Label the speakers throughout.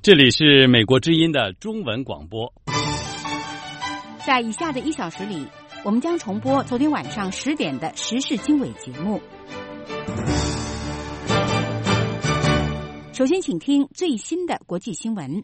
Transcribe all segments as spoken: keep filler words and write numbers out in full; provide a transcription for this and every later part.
Speaker 1: 这里是美国之音的中文广播。
Speaker 2: 在以下的一小时里，我们将重播昨天晚上十点的时事经纬节目。首先，请听最新的国际新闻。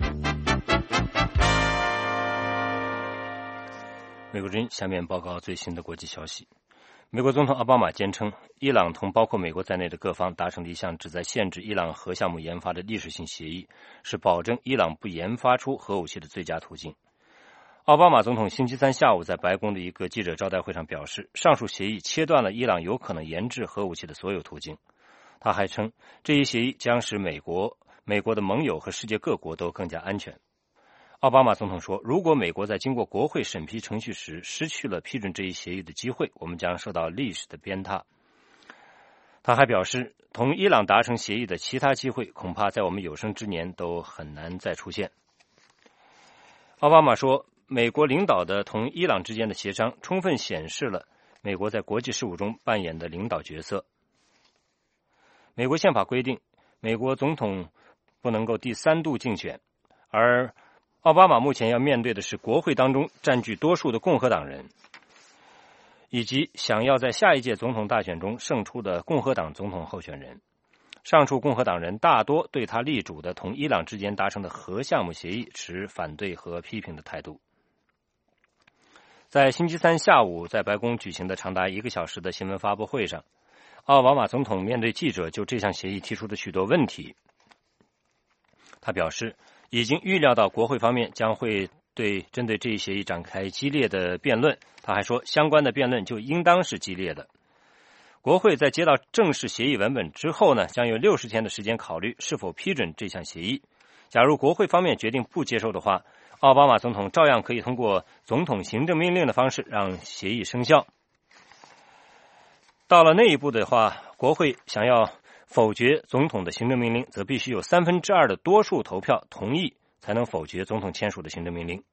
Speaker 3: 美国之音下面报告最新的国际消息。美国总统奥巴马坚称，伊朗同包括美国在内的各方达成了一项旨在限制伊朗核项目研发的历史性协议，是保证伊朗不研发出核武器的最佳途径。奥巴马总统星期三下午在白宫的一个记者招待会上表示，上述协议切断了伊朗有可能研制核武器的所有途径。他还称，这一协议将使美国、美国的盟友和世界各国都更加安全。奥巴马总统说，如果美国在经过国会审批程序时失去了批准这一协议的机会，我们将受到历史的鞭挞。他还表示，同伊朗达成协议的其他机会恐怕在我们有生之年都很难再出现。奥巴马说，美国领导的同伊朗之间的协商充分显示了美国在国际事务中扮演的领导角色。美国宪法规定，美国总统不能够第三度竞选，而奥巴马目前要面对的是国会当中占据多数的共和党人，以及想要在下一届总统大选中胜出的共和党总统候选人。上述共和党人大多对他力主的同伊朗之间达成的核项目协议持反对和批评的态度。在星期三下午在白宫举行的长达一个小时的新闻发布会上，奥巴马总统面对记者就这项协议提出的许多问题。他表示，已经预料到国会方面将会对针对这一协议展开激烈的辩论。他还说，相关的辩论就应当是激烈的。国会在接到正式协议文本之后呢，将有六十天的时间考虑是否批准这项协议。假如国会方面决定不接受的话，奥巴马总统照样可以通过总统行政命令的方式让协议生效。到了那一步的话，国会想要否决总统的行政命令，则必须有三分之二的多数投票同意，才能否决总统签署的行政命令。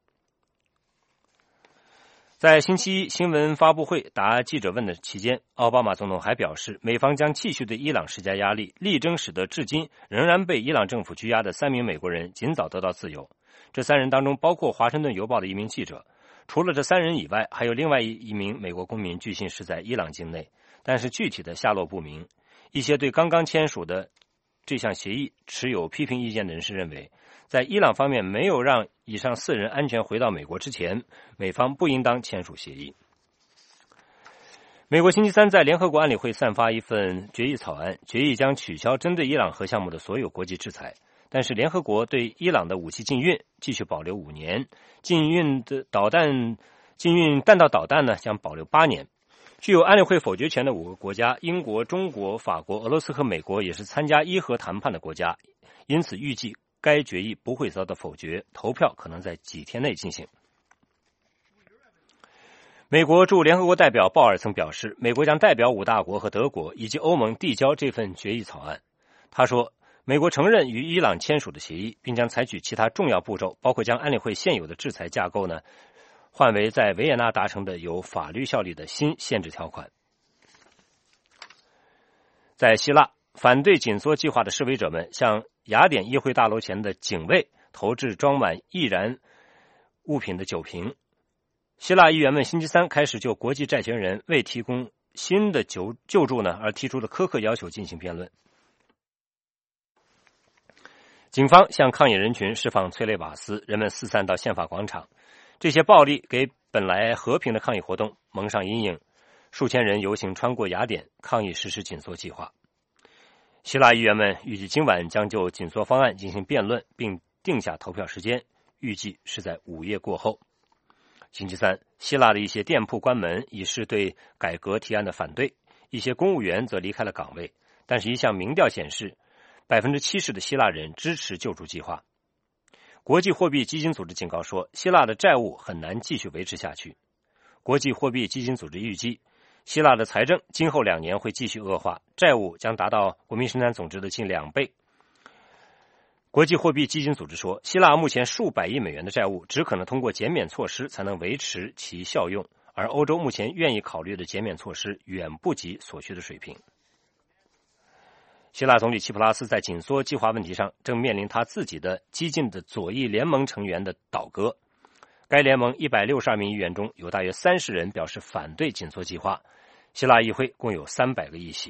Speaker 3: 在星期一新闻发布会答记者问的期间，奥巴马总统还表示，美方将继续对伊朗施加压力，力争使得至今仍然被伊朗政府拘押的三名美国人尽早得到自由。这三人当中包括华盛顿邮报的一名记者。除了这三人以外，还有另外一名美国公民据信是在伊朗境内，但是具体的下落不明。一些对刚刚签署的这项协议持有批评意见的人士认为，在伊朗方面没有让以上四人安全回到美国之前，美方不应当签署协议。美国星期三在联合国安理会散发一份决议草案，决议将取消针对伊朗核项目的所有国际制裁，但是联合国对伊朗的武器禁运继续保留五年，禁运的导弹禁运弹道导弹呢将保留八年。具有安理会否决权的五个国家，英国、中国、法国、俄罗斯和美国也是参加伊核谈判的国家，因此预计该决议不会遭到否决，投票可能在几天内进行。美国驻联合国代表鲍尔曾表示，美国将代表五大国和德国以及欧盟递交这份决议草案。他说，美国承认与伊朗签署的协议，并将采取其他重要步骤，包括将安理会现有的制裁架构呢换为在维也纳达成的有法律效力的新限制条款。在希腊，反对紧缩计划的示威者们向雅典议会大楼前的警卫投掷装满易燃物品的酒瓶。希腊议员们星期三开始就国际债权人未提供新的救救助呢而提出的苛刻要求进行辩论。警方向抗议人群释放催泪瓦斯，人们四散到宪法广场。这些暴力给本来和平的抗议活动蒙上阴影，数千人游行穿过雅典，抗议实施紧缩计划。希腊议员们预计今晚将就紧缩方案进行辩论，并定下投票时间，预计是在午夜过后。星期三，希腊的一些店铺关门，以示对改革提案的反对，一些公务员则离开了岗位。但是一项民调显示，百分之七十的希腊人支持救助计划。国际货币基金组织警告说，希腊的债务很难继续维持下去。国际货币基金组织预计，希腊的财政今后两年会继续恶化，债务将达到国民生产总值的近两倍。国际货币基金组织说，希腊目前数百亿美元的债务只可能通过减免措施才能维持其效用，而欧洲目前愿意考虑的减免措施远不及所需的水平。 希腊总理齐普拉斯在紧缩计划问题上正面临他自己的激进的左翼联盟成员的倒戈。该联盟一百六十二名议员中有大约三十人表示反对紧缩计划。希腊议会共有三百个议席。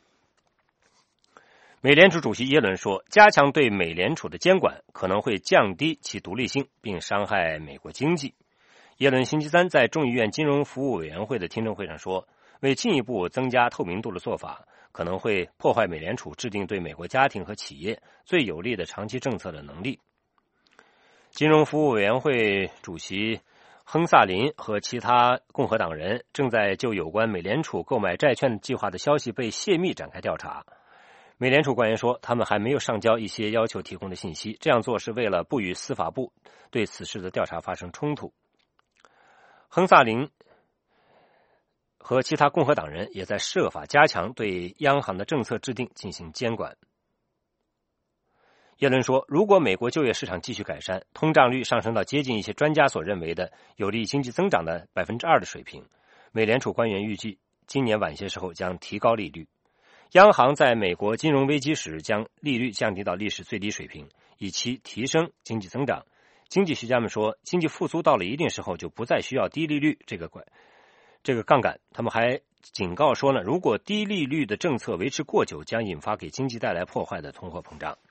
Speaker 3: 美联储主席耶伦说，加强对美联储的监管可能会降低其独立性，并伤害美国经济。耶伦星期三在众议院金融服务委员会的听证会上说，为进一步增加透明度的做法可能会破坏美联储制定对美国家庭和企业最有利的长期政策的能力。金融服务委员会主席亨萨林和其他共和党人正在就有关美联储购买债券计划的消息被泄密展开调查。美联储官员说，他们还没有上交一些要求提供的信息，这样做是为了不与司法部对此事的调查发生冲突。亨萨林和其他共和党人也在设法加强对央行的政策制定进行监管。耶伦说，如果美国就业市场继续改善，通胀率上升到接近一些专家所认为的有利经济增长的 百分之二 的水平，美联储官员预计今年晚些时候将提高利率。央行在美国金融危机时将利率降低到历史最低水平，以期提升经济增长。经济学家们说，经济复苏到了一定时候就不再需要低利率这个这个杠杆。他们还警告说呢，如果低利率的政策维持过久，将引发给经济带来破坏的通货膨胀。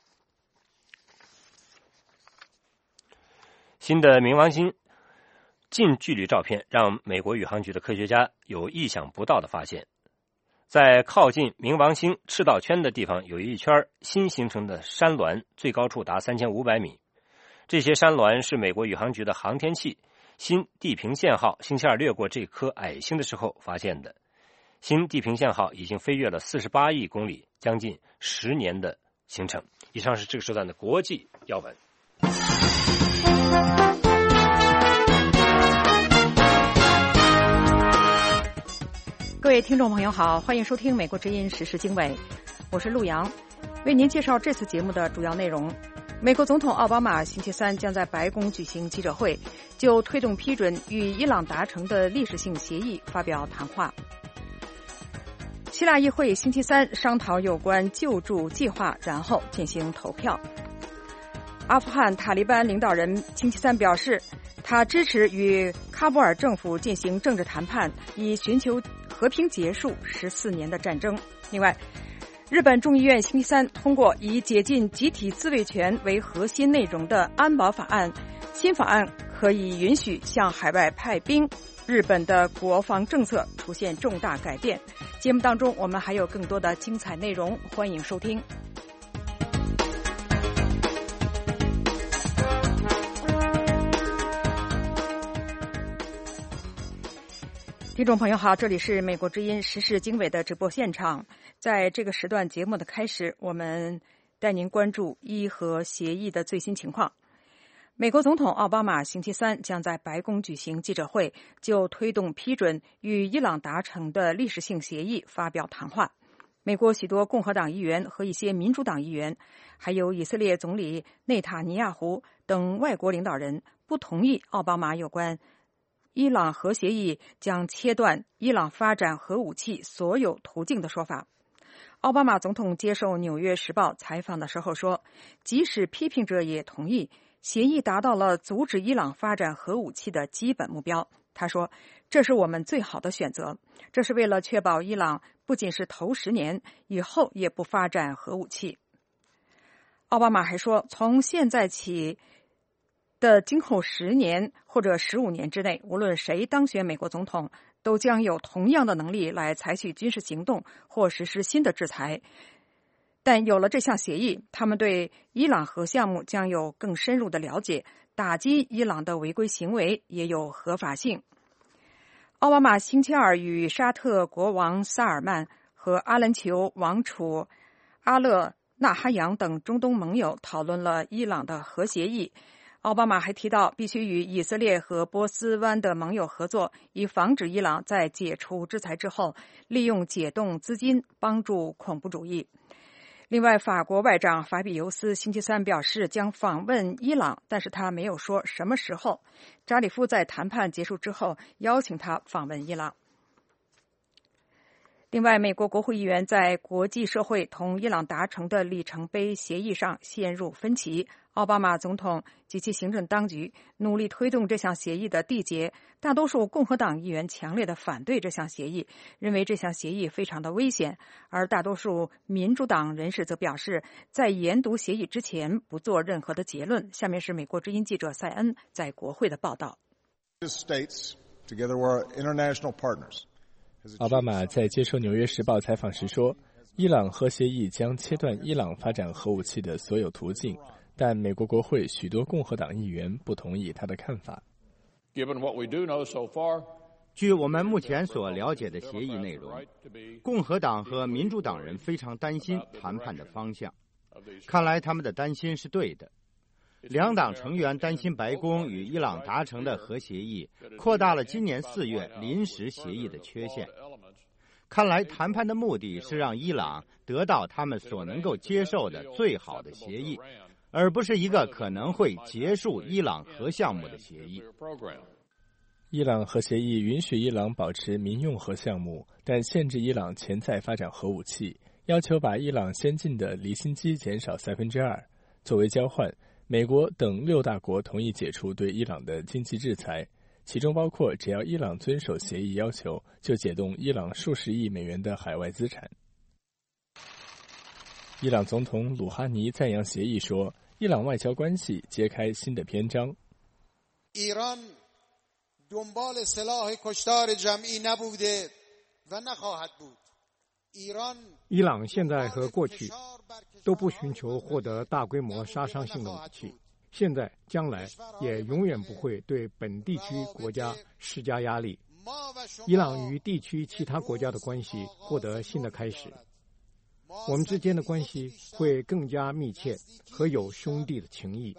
Speaker 3: 新的冥王星近距离照片让美国宇航局的科学家有意想不到的发现。在靠近冥王星赤道圈的地方有一圈新形成的山峦，最高处达三千五百米。这些山峦是美国宇航局的航天器新地平线号星期二掠过这颗矮星的时候发现的。新地平线号已经飞越了四十八亿公里，将近十年的行程。以上是这个时段的国际要闻。
Speaker 2: 各位听众朋友好，欢迎收听美国之音时事经纬，我是陆洋，为您介绍这次节目的主要内容。美国总统奥巴马星期三将在白宫举行记者会，就推动批准与伊朗达成的历史性协议发表谈话。希腊议会星期三商讨有关救助计划，然后进行投票。阿富汗塔利班领导人星期三表示，他支持与喀布尔政府进行政治谈判，以寻求和平结束十四年的战争。另外，日本众议院星期三通过以解禁集体自卫权为核心内容的安保法案，新法案可以允许向海外派兵，日本的国防政策出现重大改变。节目当中我们还有更多的精彩内容，欢迎收听。听众朋友好，这里是美国之音时事经纬的直播现场。在这个时段节目的开始，我们带您关注伊核协议的最新情况。美国总统奥巴马星期三将在白宫举行记者会，就推动批准与伊朗达成的历史性协议发表谈话。美国许多共和党议员和一些民主党议员，还有以色列总理内塔尼亚胡等外国领导人不同意奥巴马有关伊朗核协议将切断伊朗发展核武器所有途径的说法。奥巴马总统接受《纽约时报》采访的时候说，即使批评者也同意协议达到了阻止伊朗发展核武器的基本目标。他说，这是我们最好的选择，这是为了确保伊朗不仅是头十年，以后也不发展核武器。奥巴马还说，从现在起的今后十年或者十五年之内，无论谁当选美国总统，都将有同样的能力来采取军事行动或实施新的制裁。但有了这项协议，他们对伊朗核项目将有更深入的了解，打击伊朗的违规行为也有合法性。奥巴马星期二与沙特国王萨尔曼和阿联酋王储阿勒纳哈扬等中东盟友讨论了伊朗的核协议。奥巴马还提到，必须与以色列和波斯湾的盟友合作，以防止伊朗在解除制裁之后利用解冻资金帮助恐怖主义。另外，法国外长法比尤斯星期三表示将访问伊朗，但是他没有说什么时候。扎里夫在谈判结束之后邀请他访问伊朗。 另外，美国国会议员在国际社会同伊朗达成的里程碑协议上陷入分歧。奥巴马总统及其行政当局努力推动这项协议的缔结，大多数共和党议员强烈的反对这项协议，认为这项协议非常的危险，而大多数民主党人士则表示，在研读协议之前不做任何的结论。下面是美国之音记者塞恩在国会的报道。
Speaker 4: 奥巴马在接受《纽约时报》采访时说，伊朗核协议将切断伊朗发展核武器的所有途径，但美国国会许多共和党议员不同意他的看法。
Speaker 5: 据我们目前所了解的协议内容，共和党和民主党人非常担心谈判的方向，看来他们的担心是对的。两党成员担心白宫与伊朗达成的核协议扩大了今年四月临时协议的缺陷。看来谈判的目的是让伊朗得到他们所能够接受的最好的协议，而不是一个可能会结束伊朗核项目的协议。
Speaker 4: 伊朗核协议允许伊朗保持民用核项目，但限制伊朗潜在发展核武器，要求把伊朗先进的离心机减少三分之二。作为交换，美国等六大国同意解除对伊朗的经济制裁，其中包括只要伊朗遵守协议要求，就解冻伊朗数十亿美元的海外资产。伊朗总统鲁哈尼赞扬协议说，伊朗外交关系揭开新的篇章。
Speaker 6: 伊朗现在和过去都不寻求获得大规模杀伤性的武器，现在将来也永远不会对本地区国家施加压力。伊朗与地区其他国家的关系获得新的开始，我们之间的关系会更加密切和有兄弟的情谊。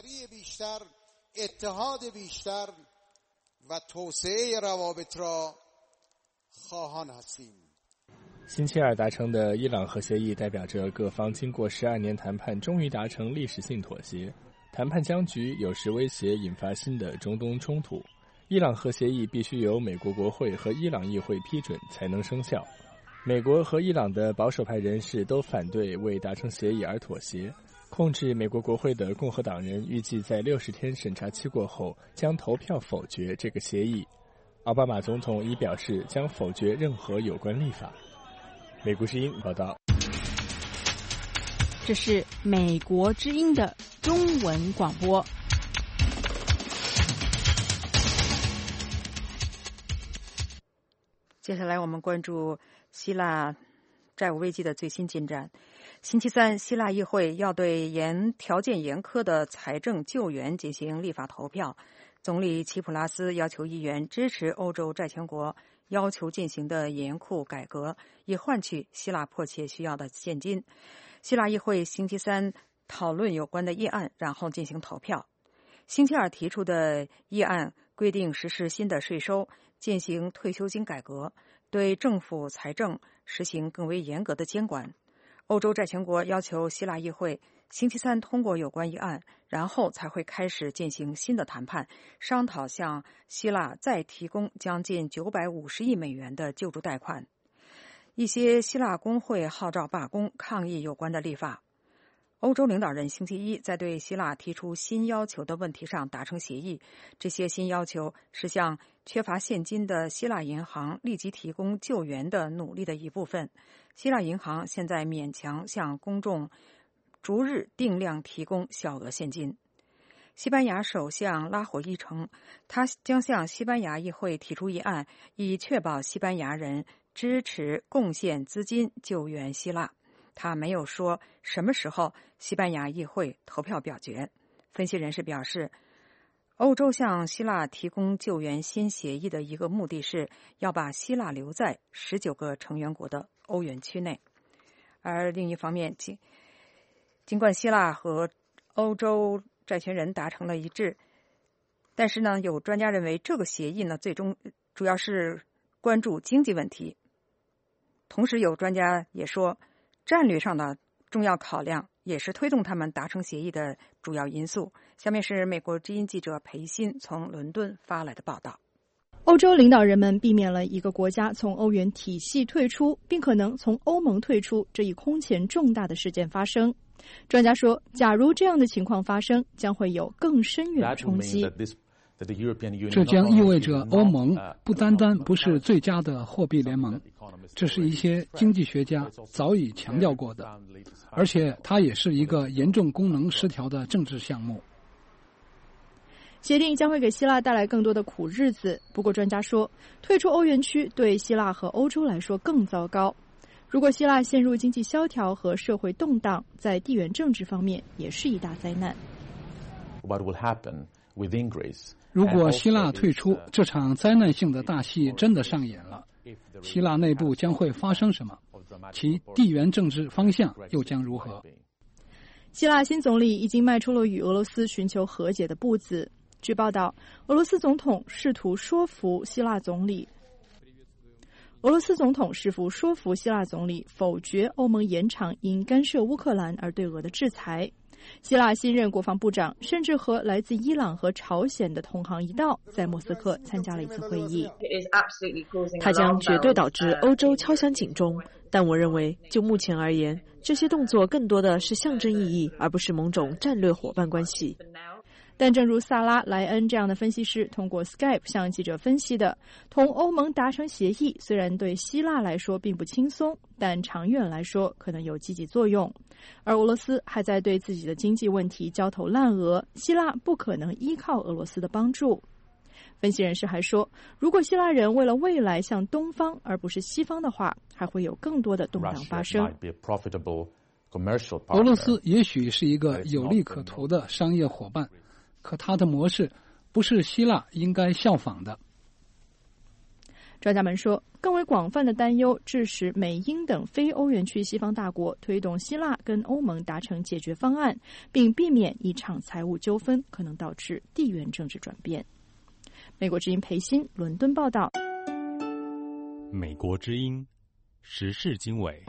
Speaker 4: 星期二达成的伊朗核协议代表着各方经过十二年谈判终于达成历史性妥协。谈判僵局有时威胁引发新的中东冲突。伊朗核协议必须由美国国会和伊朗议会批准才能生效。美国和伊朗的保守派人士都反对为达成协议而妥协。控制美国国会的共和党人预计在六十天审查期过后将投票否决这个协议。奥巴马总统已表示将否决任何有关立法。美国之音报道。
Speaker 7: 这是美国之音的中文广播。
Speaker 2: 接下来我们关注希腊债务危机的最新进展。星期三，希腊议会要对严条件严苛的财政救援进行立法投票。总理齐普拉斯要求议员支持欧洲债权国要求进行的严酷改革，以换取希腊迫切需要的现金。希腊议会星期三讨论有关的议案，然后进行投票。星期二提出的议案规定实施新的税收，进行退休金改革，对政府财政实行更为严格的监管。欧洲债权国要求希腊议会星期三通过有关议案，然后才会开始进行新的谈判，商讨向希腊再提供将近九百五十亿美元的救助贷款。一些希腊工会号召罢工，抗议有关的立法。欧洲领导人星期一在对希腊提出新要求的问题上达成协议，这些新要求是向缺乏现金的希腊银行立即提供救援的努力的一部分。希腊银行现在勉强向公众逐日定量提供小额现金。西班牙首相拉火伊称，他将向西班牙议会提出议案，以确保西班牙人支持贡献资金救援希腊。他没有说什么时候西班牙议会投票表决。分析人士表示，欧洲向希腊提供救援新协议的一个目的是要把希腊留在十九个成员国的欧元区内。而另一方面，尽尽管希腊和欧洲债权人达成了一致，但是呢，有专家认为这个协议呢，最终主要是关注经济问题。同时，有专家也说，战略上的重要考量也是推动他们达成协议的主要因素。下面是美国之音记者裴鑫从伦敦发来的报道。
Speaker 8: 欧洲领导人们避免了一个国家从欧元体系退出，并可能从欧盟退出这一空前重大的事件发生。专家说，假如这样的情况发生，将会有更深远的冲击。
Speaker 9: 这将意味着欧盟不单单不是最佳的货币联盟，这是一些经济学家早已强调过的，而且它也是一个严重功能失调的政治项目。
Speaker 8: 协定将会给希腊带来更多的苦日子，不过专家说，退出欧元区对希腊和欧洲来说更糟糕。如果希腊陷入经济萧条和社会动荡，在地缘政治方面也是一大灾难。
Speaker 9: 如果希腊退出，这场灾难性的大戏真的上演了，希腊内部将会发生什么？其地缘政治方向又将如何？
Speaker 8: 希腊新总理已经迈出了与俄罗斯寻求和解的步子。据报道，俄罗斯总统试图说服希腊总理俄罗斯总统试图说服希腊总理否决欧盟延长因干涉乌克兰而对俄的制裁。希腊新任国防部长甚至和来自伊朗和朝鲜的同行一道，在莫斯科参加了一次会议。
Speaker 10: 它将绝对导致欧洲敲响警钟，但我认为就目前而言，这些动作更多的是象征意义，而不是某种战略伙伴关系。
Speaker 8: 但正如萨拉·莱恩这样的分析师通过 Skype 向记者分析的，同欧盟达成协议虽然对希腊来说并不轻松，但长远来说可能有积极作用。而俄罗斯还在对自己的经济问题焦头烂额，希腊不可能依靠俄罗斯的帮助。分析人士还说，如果希腊人为了未来向东方而不是西方的话，还会有更多的动荡发生。
Speaker 9: 俄罗斯也许是一个有利可图的商业伙伴，可它的模式不是希腊应该效仿的。
Speaker 8: 专家们说，更为广泛的担忧致使美英等非欧元区西方大国推动希腊跟欧盟达成解决方案，并避免一场财务纠纷可能导致地缘政治转变。美国之音裴鑫伦敦报道。
Speaker 1: 美国之音时事经纬，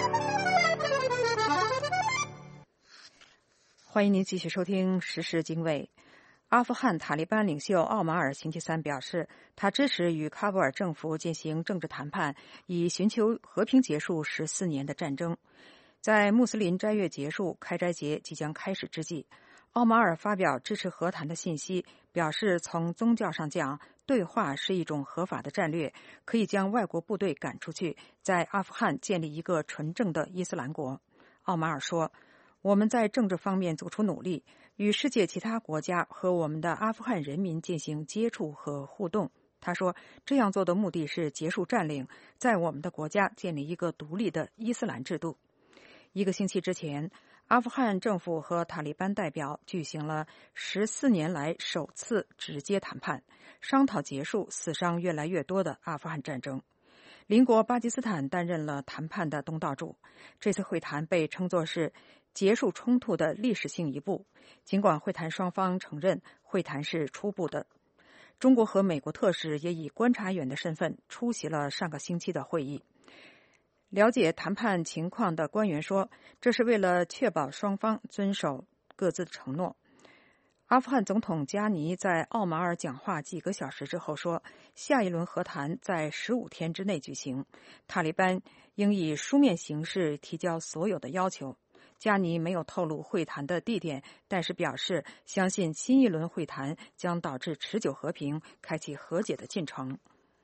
Speaker 2: 欢迎您继续收听时事经纬。阿富汗塔利班领袖奥马尔星期三表示，他支持与喀布尔政府进行政治谈判，以寻求和平结束十四年的战争。在穆斯林斋月结束、开斋节即将开始之际，奥马尔发表支持和谈的信息，表示从宗教上讲，对话是一种合法的战略，可以将外国部队赶出去，在阿富汗建立一个纯正的伊斯兰国。奥马尔说，我们在政治方面做出努力，与世界其他国家和我们的阿富汗人民进行接触和互动。他说，这样做的目的是结束占领，在我们的国家建立一个独立的伊斯兰制度。一个星期之前，阿富汗政府和塔利班代表举行了十四年来首次直接谈判，商讨结束死伤越来越多的阿富汗战争。邻国巴基斯坦担任了谈判的东道主。这次会谈被称作是结束冲突的历史性一步，尽管会谈双方承认会谈是初步的。中国和美国特使也以观察员的身份出席了上个星期的会议。了解谈判情况的官员说，这是为了确保双方遵守各自的承诺。阿富汗总统加尼在奥马尔讲话几个小时之后说，下一轮和谈在十五天之内举行，塔利班应以书面形式提交所有的要求。加尼没有透露会谈的地点，但是表示相信新一轮会谈将导致持久和平，开启和解的进程。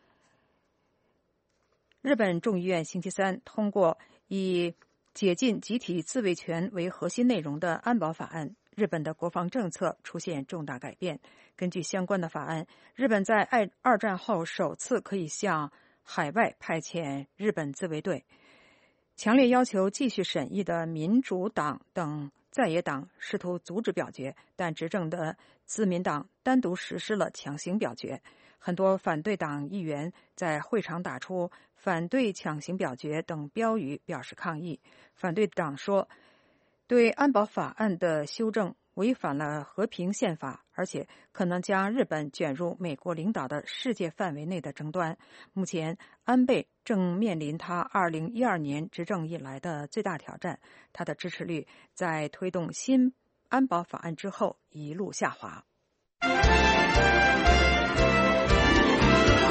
Speaker 2: 日本众议院星期三通过以解禁集体自卫权为核心内容的安保法案，日本的国防政策出现重大改变。根据相关的法案，日本在二战后首次可以向海外派遣日本自卫队。强烈要求继续审议的民主党等在野党试图阻止表决，但执政的自民党单独实施了强行表决。很多反对党议员在会场打出反对强行表决等标语表示抗议。反对党说，对安保法案的修正违反了和平宪法，而且可能将日本卷入美国领导的世界范围内的争端。目前，安倍正面临他二零一二年执政以来的最大挑战，他的支持率在推动新安保法案之后一路下滑。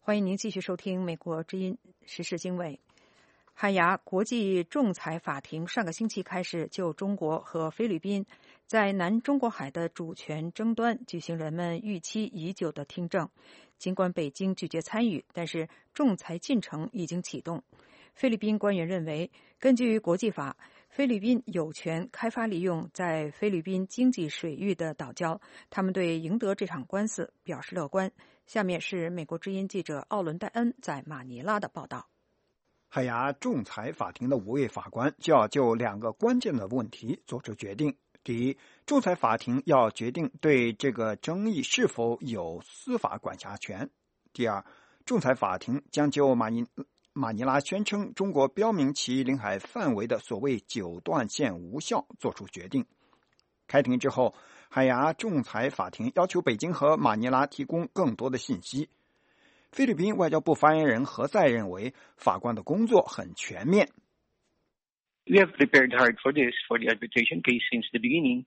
Speaker 2: 欢迎您继续收听美国之音时事经纬。海牙国际仲裁法庭上个星期开始就中国和菲律宾在南中国海的主权争端举行人们预期已久的听证。尽管北京拒绝参与，但是仲裁进程已经启动。菲律宾官员认为，根据国际法，菲律宾有权开发利用在菲律宾经济水域的岛礁，他们对赢得这场官司表示乐观。下面是美国之音记者奥伦戴恩在马尼拉的报道。
Speaker 11: 海牙仲裁法庭的五位法官就要就两个关键的问题做出决定。第一，仲裁法庭要决定对这个争议是否有司法管辖权。第二，仲裁法庭将就马尼马尼拉宣称中国标明其领海范围的所谓九段线无效做出决定。开庭之后，海牙仲裁法庭要求北京和马尼拉提供更多的信息。菲律宾外交部发言人何塞认为，法官的工作很全面。
Speaker 12: We have prepared hard for this, for the arbitration case since the beginning,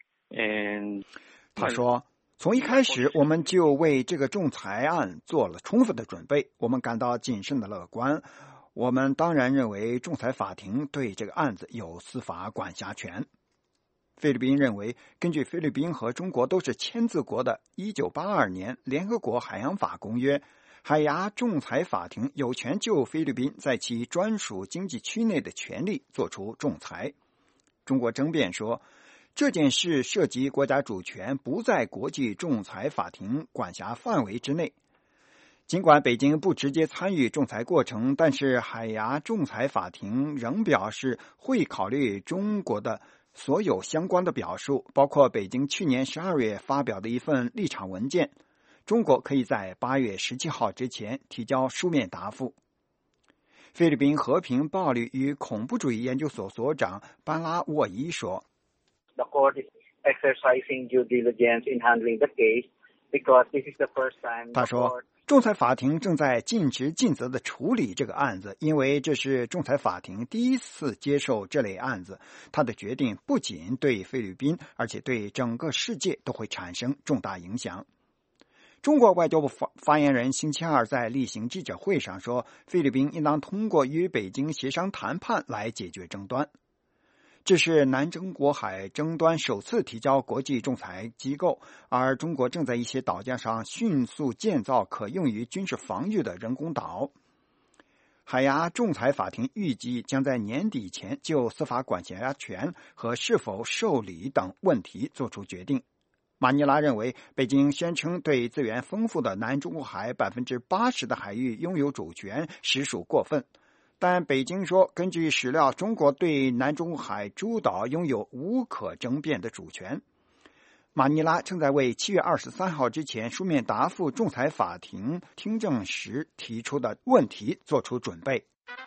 Speaker 12: and
Speaker 11: 他说，从一开始我们就为这个仲裁案做了充分的准备，我们感到谨慎的乐观。我们当然认为仲裁法庭对这个案子有司法管辖权。菲律宾认为，根据菲律宾和中国都是签字国的一九八二年联合国海洋法公约，海牙仲裁法庭有权就菲律宾在其专属经济区内的权利作出仲裁。中国争辩说，这件事涉及国家主权，不在国际仲裁法庭管辖范围之内。尽管北京不直接参与仲裁过程，但是海牙仲裁法庭仍表示会考虑中国的所有相关的表述，包括北京去年十二月发表的一份立场文件。中国可以在八月十七号之前提交书面答复。菲律宾和平、暴力与恐怖主义研究所所长班拉沃伊说
Speaker 13: ：“The court is exercising due diligence in handling the case because this is the first time。”
Speaker 11: 他说，仲裁法庭正在尽职尽责地处理这个案子，因为这是仲裁法庭第一次接受这类案子。他的决定不仅对菲律宾，而且对整个世界都会产生重大影响。中国外交部发发言人星期二在例行记者会上说，菲律宾应当通过与北京协商谈判来解决争端。这是南中国海争端首次提交国际仲裁机构，而中国正在一些岛礁上迅速建造可用于军事防御的人工岛。海牙仲裁法庭预计将在年底前就司法管辖权和是否受理等问题作出决定。马尼拉认为，北京宣称对资源丰富的南中国海 百分之八十 的海域拥有主权实属过分。但北京说，根据史料，中国对南中国海诸岛拥有无可争辩的主权。马尼拉正在为七月二十三号之前书面答复仲裁法庭听证时提出的问题做出准备。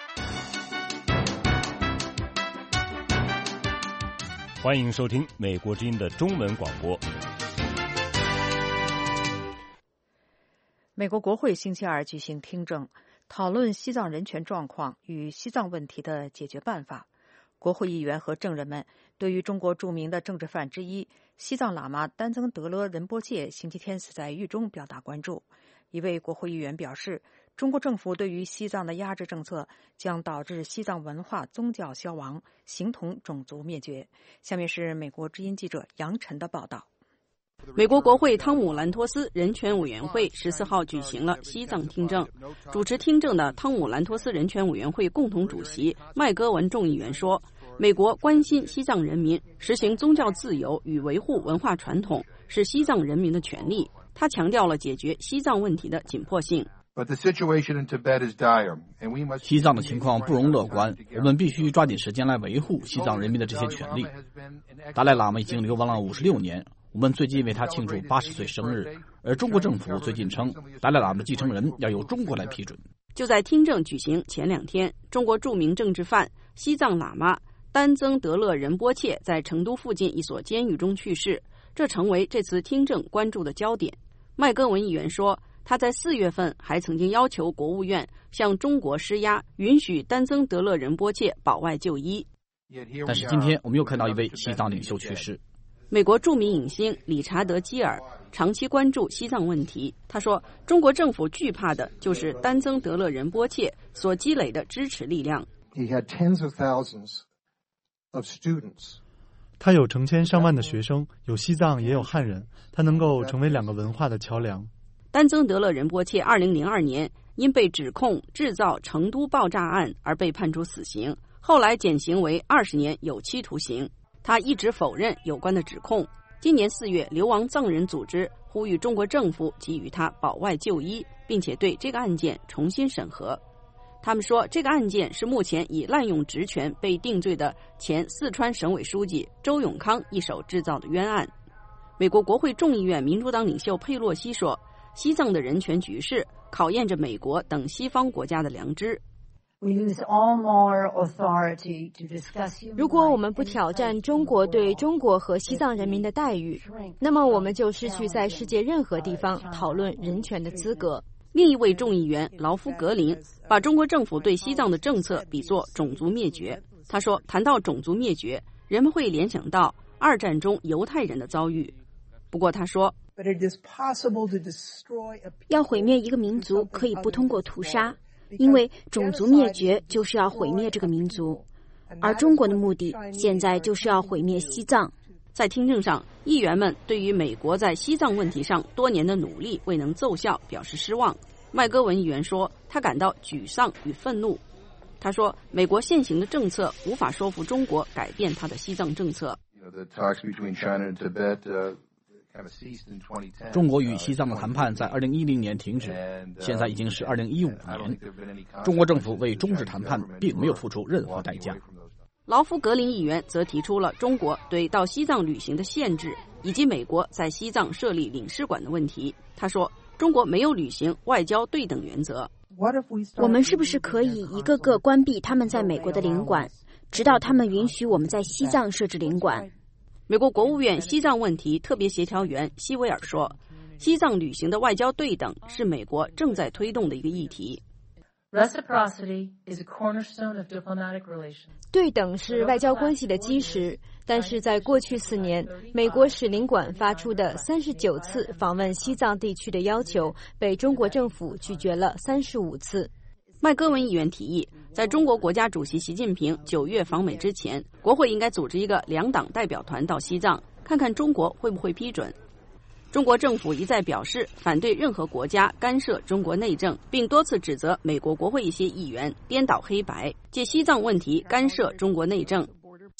Speaker 1: 欢迎收听美国之音的中文广播。
Speaker 2: 美国国会星期二举行听证，讨论西藏人权状况与西藏问题的解决办法。国会议员和证人们对于中国著名的政治犯之一西藏喇嘛丹增德勒仁波切星期天死在狱中表达关注。一位国会议员表示，中国政府对于西藏的压制政策将导致西藏文化宗教消亡，形同种族灭绝。下面是美国之音记者杨晨的报道。
Speaker 14: 美国国会汤姆兰托斯人权委员会十四号举行了西藏听证。主持听证的汤姆兰托斯人权委员会共同主席麦戈文众议员说，美国关心西藏人民，实行宗教自由与维护文化传统是西藏人民的权利。他强调了解决西藏问题的紧迫性。
Speaker 15: 西藏的情况不容乐观，我们必须抓紧时间来维护西藏人民的这些权利。达赖喇嘛已经流亡了五十六年，我们最近为他庆祝八十岁生日，而中国政府最近称达赖喇嘛的继承人要由中国来批准。
Speaker 14: 就在听证举行前两天，中国著名政治犯西藏喇嘛丹增德勒仁波切在成都附近一所监狱中去世，这成为这次听证关注的焦点。麦戈文议员说，他在四月份还曾经要求国务院向中国施压，允许丹增德勒仁波切保外就医。
Speaker 15: 但是今天我们又看到一位西藏领袖去世。
Speaker 14: 美国著名影星理查德·基尔长期关注西藏问题。他说，中国政府惧怕的就是丹增德勒仁波切所积累的支持力量。
Speaker 16: 他有成千上万的学生，有西藏也有汉人，他能够成为两个文化的桥梁。
Speaker 14: 丹增德勒仁波切二零零二年因被指控制造成都爆炸案而被判处死刑，后来减刑为二十年有期徒刑。他一直否认有关的指控。今年四月，流亡藏人组织呼吁中国政府给予他保外就医，并且对这个案件重新审核。他们说，这个案件是目前以滥用职权被定罪的前四川省委书记周永康一手制造的冤案。美国国会众议院民主党领袖佩洛西说，西藏的人权局势考验着美国等西方国家的良知。
Speaker 17: 如果我们不挑战中国对中国和西藏人民的待遇，那么我们就失去在世界任何地方讨论人权的资格。
Speaker 14: 另一位众议员劳夫格林把中国政府对西藏的政策比作种族灭绝。他说，谈到种族灭绝，人们会联想到二战中犹太人的遭遇。不过他说，
Speaker 17: 要毁灭一个民族可以不通过屠杀，因为种族灭绝就是要毁灭这个民族，而中国的目的现在就是要毁灭西藏。
Speaker 14: 在听证上，议员们对于美国在西藏问题上多年的努力未能奏效表示失望。麦戈文议员说，他感到沮丧与愤怒。他说，美国现行的政策无法说服中国改变他的西藏政策。
Speaker 15: 中国与西藏的谈判在二零一零年停止，现在已经是二零一五年。中国政府为终止谈判并没有付出任何代价。
Speaker 14: 劳夫格林议员则提出了中国对到西藏旅行的限制，以及美国在西藏设立领事馆的问题。他说，中国没有履行外交对等原则。
Speaker 17: 我们是不是可以一个个关闭他们在美国的领馆，直到他们允许我们在西藏设置领馆？
Speaker 14: 美国国务院西藏问题特别协调员希维尔说，西藏旅行的外交对等是美国正在推动的一个议题。
Speaker 17: 对等是外交关系的基石，但是在过去四年，美国使领馆发出的三十九次访问西藏地区的要求被中国政府拒绝了三十五次。
Speaker 14: 麦戈文议员提议，在中国国家主席习近平九月访美之前，国会应该组织一个两党代表团到西藏，看看中国会不会批准。中国政府一再表示反对任何国家干涉中国内政，并多次指责美国国会一些议员颠倒黑白，借西藏问题干涉中国内政。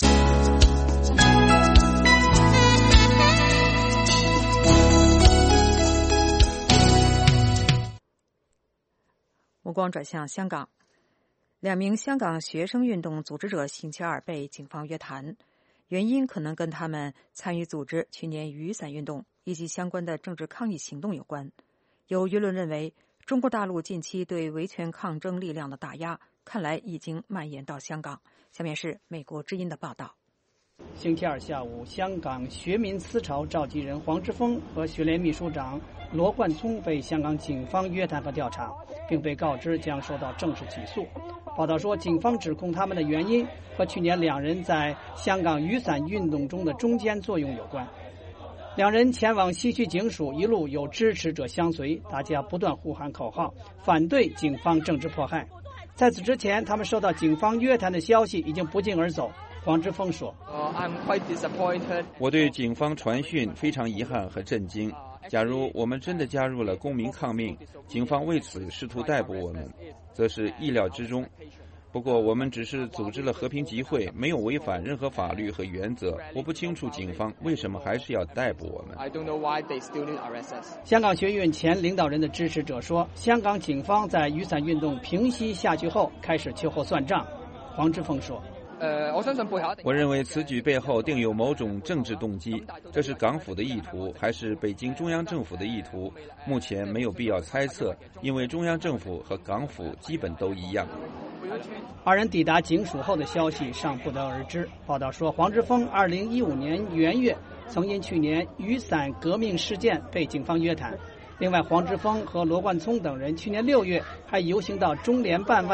Speaker 2: 目光转向香港，两名香港学生运动组织者星期二被警方约谈，原因可能跟他们参与组织去年雨伞运动以及相关的政治抗议行动有关。有舆论认为，中国大陆近期对维权抗争力量的打压，看来已经蔓延到香港。下面是美国之音的报道。
Speaker 18: 星期二下午，香港学民思潮召集人黄之锋和学联秘书长罗冠聪被香港警方约谈和调查，并被告知将受到正式起诉。报道说，警方指控他们的原因和去年两人在香港雨伞运动中的中坚作用有关。两人前往西区警署，一路有支持者相随，大家不断呼喊口号，反对警方政治迫害。在此之前，他们收到警方约谈的消息，已经不胫而走。黄之锋说，
Speaker 19: 我对警方传讯非常遗憾和震惊。假如我们真的加入了公民抗命，警方为此试图逮捕我们，则是意料之中。不过我们只是组织了和平集会，没有违反任何法律和原则。我不清楚警方为什么还是要逮捕我们。
Speaker 18: 香港学运前领导人的支持者说，香港警方在雨伞运动平息下去后开始秋后算账。黄之锋说，
Speaker 19: 我认为此举背后定有某种政治动机，这是港府的意图还是北京中央政府的意图，目前没有必要猜测，因为中央政府和港府基本都一样。
Speaker 18: 二人抵达警署后的消息尚不得而知。报道说，黄之锋二零一五年元月曾因去年雨伞革命事件被警方约谈。另外，黄之锋和罗冠聪等人去年六月还游行到中联办外，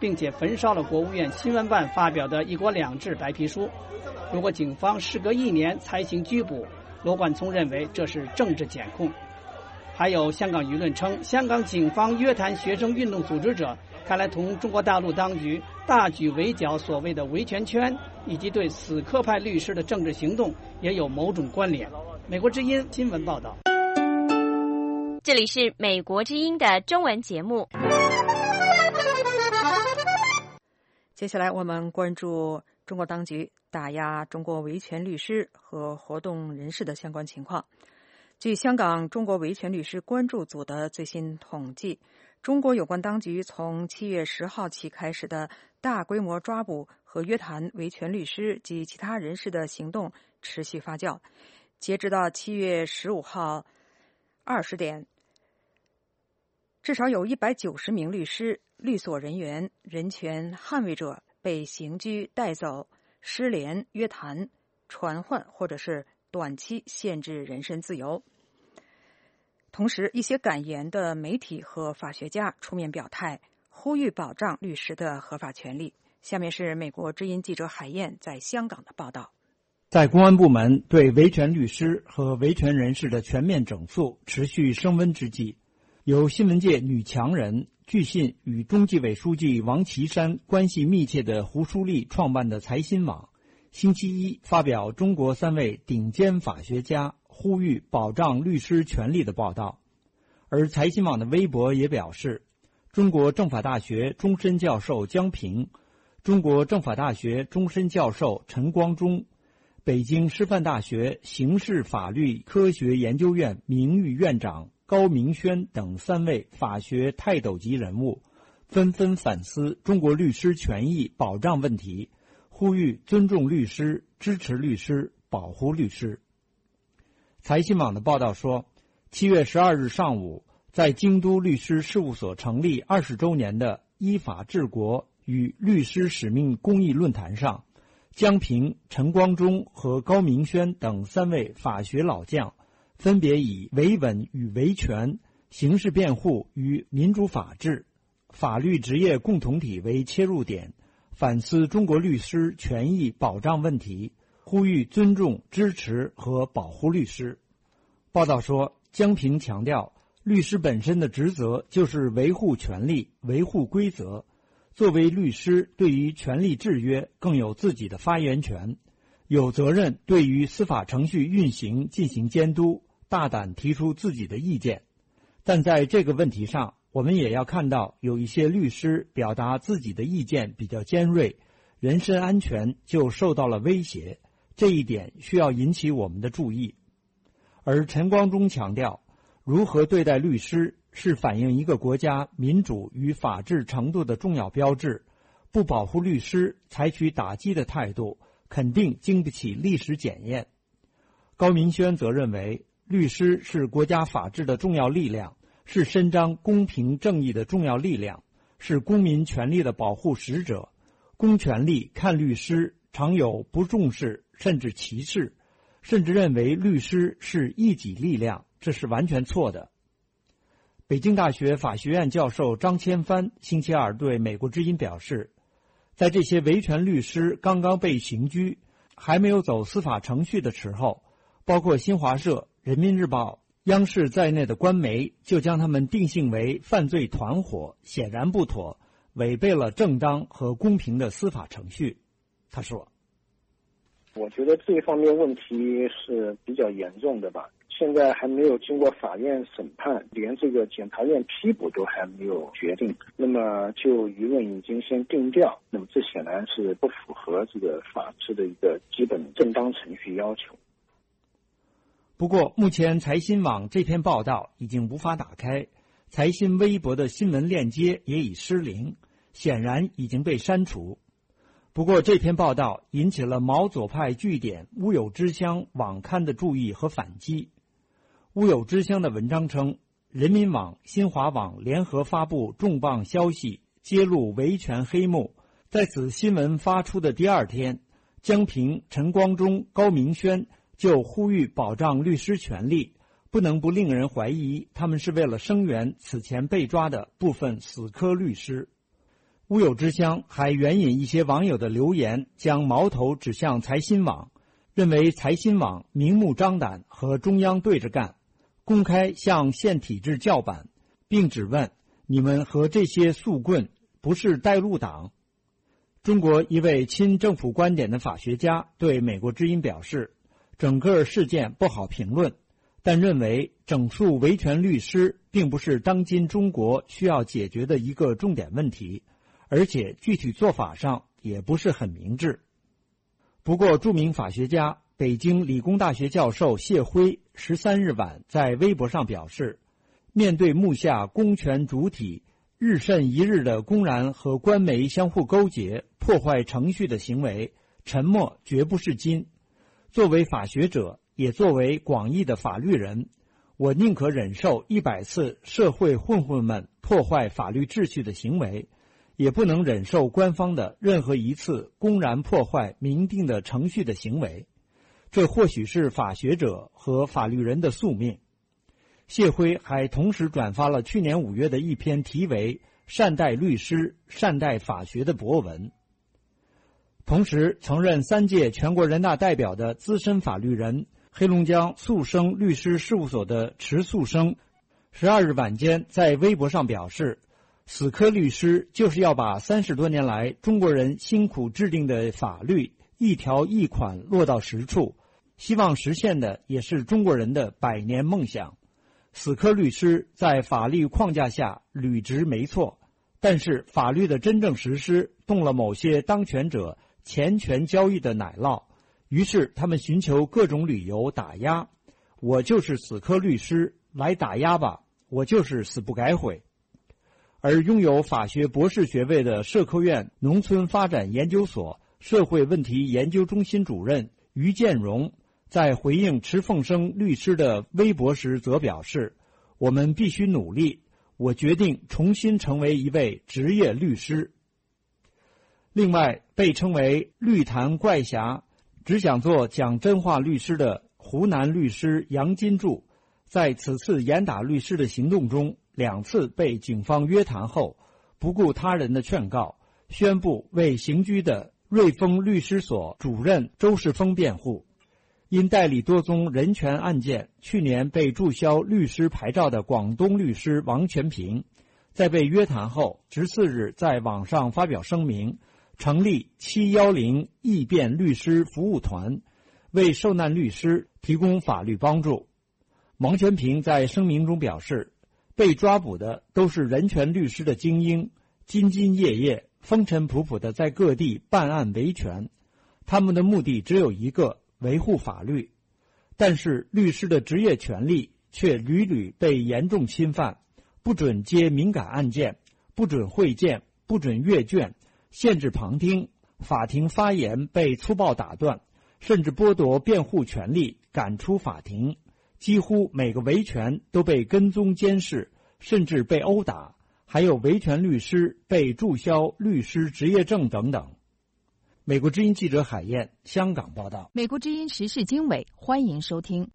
Speaker 18: 并且焚烧了国务院新闻办发表的一国两制白皮书。如果警方事隔一年才行拘捕，罗冠聪认为这是政治检控。还有香港舆论称，香港警方约谈学生运动组织者，看来同中国大陆当局大举围剿所谓的维权圈以及对死磕派律师的政治行动也有某种关联。美国之音新闻报道。
Speaker 20: 这里是美国之音的中文节目。
Speaker 2: 接下来我们关注中国当局打压中国维权律师和活动人士的相关情况。据香港中国维权律师关注组的最新统计，中国有关当局从七月十号起开始的大规模抓捕和约谈维权律师及其他人士的行动持续发酵。截止到七月十五号二十点，至少有一百九十名律师、律所人员、人权捍卫者被刑拘、带走、失联、约谈、传唤或者是短期限制人身自由。同时，一些敢言的媒体和法学家出面表态，呼吁保障律师的合法权利。下面是美国之音记者海燕在香港的报道。
Speaker 21: 在公安部门对维权律师和维权人士的全面整肃持续升温之际，由新闻界女强人、据信与中纪委书记王岐山关系密切的胡舒立创办的财新网，星期一发表中国三位顶尖法学家呼吁保障律师权利的报道。而财新网的微博也表示，中国政法大学终身教授江平、中国政法大学终身教授陈光忠、北京师范大学刑事法律科学研究院名誉院长高明轩等三位法学泰斗级人物纷纷反思中国律师权益保障问题，呼吁尊重律师、支持律师、保护律师。财新网的报道说，七月十二日上午，在京都律师事务所成立二十周年的依法治国与律师使命公益论坛上，江平、陈光忠和高明轩等三位法学老将分别以维稳与维权、刑事辩护与民主法治、法律职业共同体为切入点，反思中国律师权益保障问题，呼吁尊重、支持和保护律师。报道说，江平强调，律师本身的职责就是维护权利、维护规则。作为律师，对于权利制约更有自己的发言权，有责任对于司法程序运行进行监督，大胆提出自己的意见。但在这个问题上，我们也要看到有一些律师表达自己的意见比较尖锐，人身安全就受到了威胁，这一点需要引起我们的注意。而陈光忠强调，如何对待律师是反映一个国家民主与法治程度的重要标志，不保护律师，采取打击的态度，肯定经不起历史检验。高明轩则认为，律师是国家法治的重要力量，是伸张公平正义的重要力量，是公民权利的保护使者。公权力看律师常有不重视甚至歧视，甚至认为律师是一己力量，这是完全错的。北京大学法学院教授张千帆星期二对美国之音表示，在这些维权律师刚刚被刑拘，还没有走司法程序的时候，包括新华社、人民日报、央视在内的官媒就将他们定性为犯罪团伙，显然不妥，违背了正当和公平的司法程序。他说，
Speaker 22: 我觉得这方面问题是比较严重的吧。现在还没有经过法院审判，连这个检察院批捕都还没有决定，那么就舆论已经先定调，那么这显然是不符合这个法治的一个基本正当程序要求。
Speaker 21: 不过目前财新网这篇报道已经无法打开，财新微博的新闻链接也已失灵，显然已经被删除。不过这篇报道引起了毛左派据点乌有之乡网刊的注意和反击。乌有之乡的文章称，人民网、新华网联合发布重磅消息，揭露维权黑幕。在此新闻发出的第二天，江平、陈光忠、高明轩就呼吁保障律师权利，不能不令人怀疑他们是为了声援此前被抓的部分死磕律师。 乌有之乡还援引一些网友的留言，将矛头指向财新网，认为财新网明目张胆和中央对着干，公开向县体制叫板，并质问你们和这些速棍不是带路党。中国一位亲政府观点的法学家对美国之音表示，整个事件不好评论，但认为整肃维权律师并不是当今中国需要解决的一个重点问题，而且具体做法上也不是很明智。不过，著名法学家、北京理工大学教授谢辉十三日晚在微博上表示，面对目下公权主体日甚一日的公然和官媒相互勾结、破坏程序的行为，沉默绝不是金。作为法学者，也作为广义的法律人，我宁可忍受一百次社会混混们破坏法律秩序的行为，也不能忍受官方的任何一次公然破坏明定的程序的行为。这或许是法学者和法律人的宿命。谢辉还同时转发了去年五月的一篇题为《善待律师，善待法学》的博文。同时，曾任三届全国人大代表的资深法律人、黑龙江速生律师事务所的池速生，十二日晚间在微博上表示，死磕律师就是要把三十多年来中国人辛苦制定的法律一条一款落到实处，希望实现的也是中国人的百年梦想。死磕律师在法律框架下履职没错，但是法律的真正实施动了某些当权者钱权交易的奶酪，于是他们寻求各种理由打压。我就是死磕律师，来打压吧，我就是死不改悔。而拥有法学博士学位的社科院农村发展研究所社会问题研究中心主任于建荣在回应池凤生律师的微博时则表示，我们必须努力，我决定重新成为一位职业律师。另外，被称为律坛怪侠，只想做讲真话律师的湖南律师杨金柱，在此次严打律师的行动中两次被警方约谈后，不顾他人的劝告，宣布为刑拘的瑞丰律师所主任周世峰辩护。因代理多宗人权案件，去年被注销律师牌照的广东律师王全平，在被约谈后十四日在网上发表声明，成立七一零义辩律师服务团，为受难律师提供法律帮助。王全平在声明中表示，被抓捕的都是人权律师的精英，兢兢业业、风尘仆仆地在各地办案维权，他们的目的只有一个，维护法律。但是律师的职业权利却屡屡被严重侵犯，不准接敏感案件，不准会见，不准阅卷，限制旁听，法庭发言被粗暴打断，甚至剥夺辩护权利，赶出法庭。几乎每个维权都被跟踪监视，甚至被殴打，还有维权律师被注销律师执业证等等。美国之音记者海燕，香港报道。
Speaker 7: 美国之音时事经纬，欢迎收听。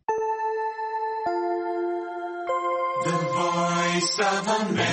Speaker 3: The Voice of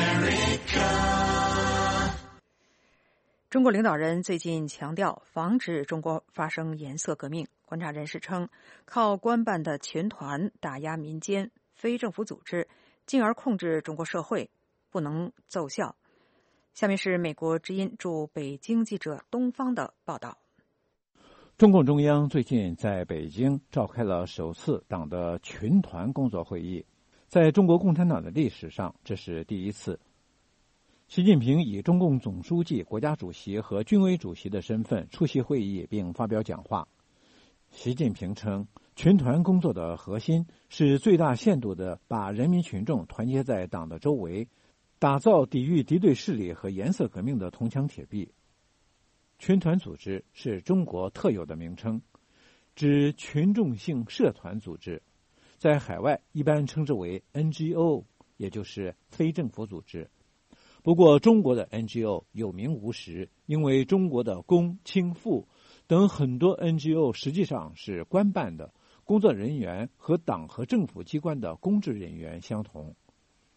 Speaker 3: America。
Speaker 2: 中国领导人最近强调防止中国发生颜色革命。观察人士称，靠官办的群团打压民间非政府组织，进而控制中国社会，不能奏效。下面是美国之音驻北京记者东方的报道。
Speaker 5: 中共中央最近在北京召开了首次党的群团工作会议，在中国共产党的历史上，这是第一次。习近平以中共总书记、国家主席和军委主席的身份出席会议并发表讲话。习近平称，群团工作的核心是最大限度地把人民群众团结在党的周围，打造抵御敌对势力和颜色革命的铜墙铁壁。群团组织是中国特有的名称，指群众性社团组织，在海外一般称之为 N G O， 也就是非政府组织。不过中国的 N G O 有名无实，因为中国的公、青、妇等很多 N G O 实际上是官办的，工作人员和党和政府机关的公职人员相同。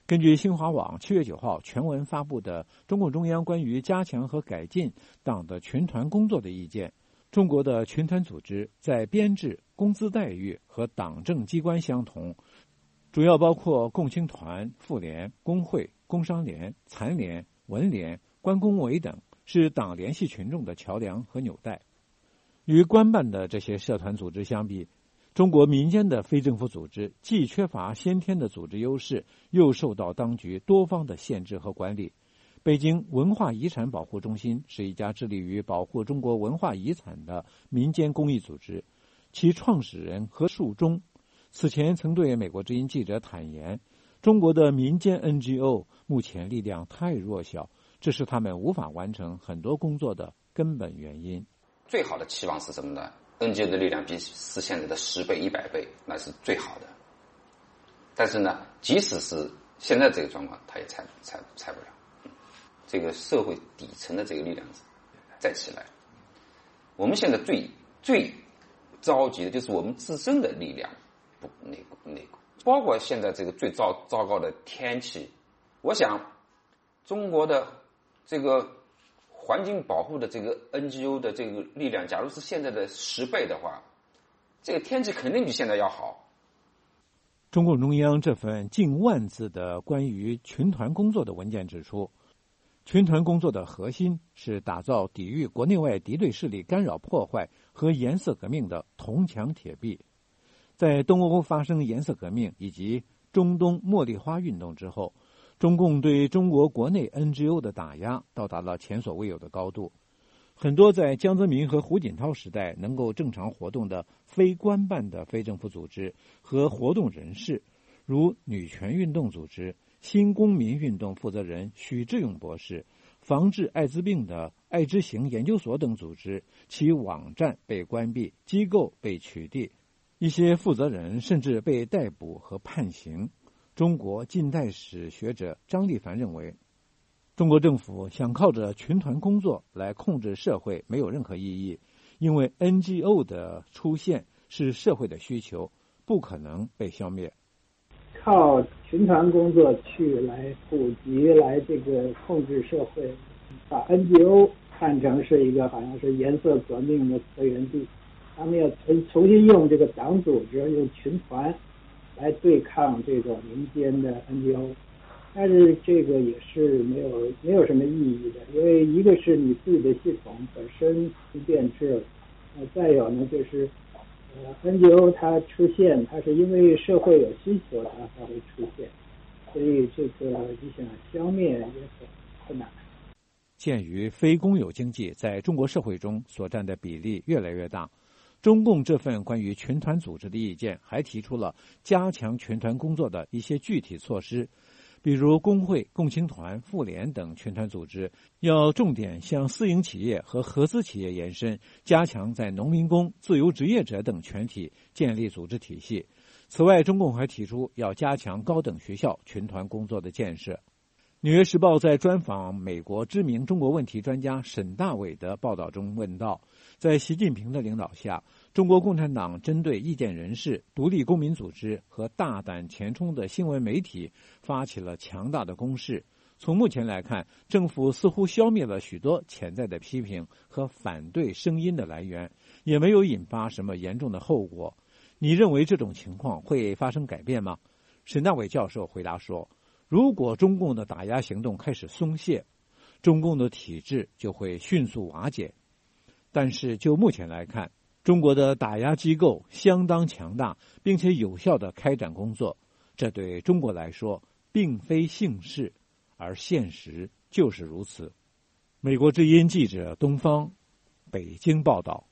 Speaker 5: 根据新华网七月九号全文发布的中共中央关于加强和改进党的群团工作的意见，中国的群团组织在编制、工资待遇和党政机关相同，主要包括共青团、妇联、工会、工商联、残联、文联、关工委等，是党联系群众的桥梁和纽带。与官办的这些社团组织相比，中国民间的非政府组织既缺乏先天的组织优势，又受到当局多方的限制和管理。北京文化遗产保护中心是一家致力于保护中国文化遗产的民间公益组织，其创始人何树忠此前曾对美国之音记者坦言，中国的民间 N G O 目前力量太弱小，这是他们无法完成很多工作的根本原因。
Speaker 4: 最好的期望是什么呢？ N G O 的力量比是现在的十倍、一百倍，那是最好的。但是呢，即使是现在这个状况，它也拆拆拆不了。这个社会底层的这个力量再起来，我们现在最最着急的就是我们自身的力量不那个那个，包括现在这个最糟糟糕的天气，我想中国的这个环境保护的这个 N G O 的这个力量，假如是现在的十倍的话，这个天气肯定比现在要好。
Speaker 5: 中共中央这份近万字的关于群团工作的文件指出，群团工作的核心是打造抵御国内外敌对势力干扰破坏和颜色革命的铜墙铁壁。在东欧发生颜色革命以及中东茉莉花运动之后，中共对中国国内 N G O 的打压到达了前所未有的高度。很多在江泽民和胡锦涛时代能够正常活动的非官办的非政府组织和活动人士，如女权运动组织、新公民运动负责人许志勇博士、防治艾滋病的爱之行研究所等组织，其网站被关闭，机构被取缔，一些负责人甚至被逮捕和判刑。中国近代史学者张立凡认为，中国政府想靠着群团工作来控制社会没有任何意义，因为 N G O 的出现是社会的需求，不可能被消灭。
Speaker 6: 靠群团工作去来普及，来这个控制社会，把 N G O 看成是一个好像是颜色革命的来源地，他们要重重新用这个党组织、用群团来对抗这个民间的 N G O， 但是这个也是没有没有什么意义的，因为一个是你自己的系统本身变质了，呃，再有呢就是呃 N G O 它出现，它是因为社会有需求它才会出现，所以这个你想消灭也很困难。
Speaker 5: 鉴于非公有经济在中国社会中所占的比例越来越大，中共这份关于群团组织的意见还提出了加强群团工作的一些具体措施，比如工会、共青团、妇联等群团组织要重点向私营企业和合资企业延伸，加强在农民工、自由职业者等全体建立组织体系。此外，中共还提出要加强高等学校群团工作的建设。《纽约时报》在专访美国知名中国问题专家沈大伟的报道中问道，在习近平的领导下，中国共产党针对意见人士、独立公民组织和大胆前冲的新闻媒体发起了强大的攻势。从目前来看，政府似乎消灭了许多潜在的批评和反对声音的来源，也没有引发什么严重的后果。你认为这种情况会发生改变吗？沈大伟教授回答说，如果中共的打压行动开始松懈，中共的体制就会迅速瓦解。但是就目前来看，中国的打压机构相当强大，并且有效地开展工作，这对中国来说并非幸事，而现实就是如此。美国之音记者东方，北京报道。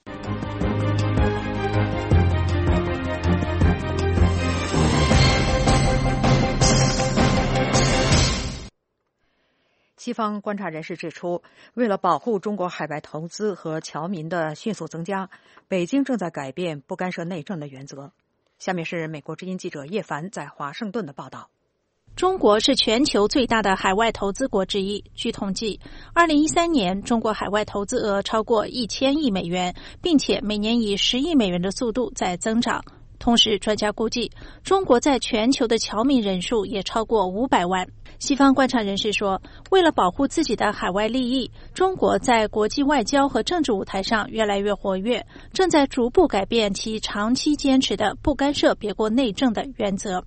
Speaker 2: 西方观察人士指出，为了保护中国海外投资和侨民的迅速增加，北京正在改变不干涉内政的原则。下面是美国之音记者叶凡在华盛顿的报道。
Speaker 23: 中国是全球最大的海外投资国之一。据统计，二零一三年中国海外投资额超过一千亿美元，并且每年以十亿美元的速度在增长。 同时，专家估计，中国在全球的侨民人数也超过五百万。西方观察人士说，为了保护自己的海外利益，中国在国际外交和政治舞台上越来越活跃，正在逐步改变其长期坚持的不干涉别国内政的原则。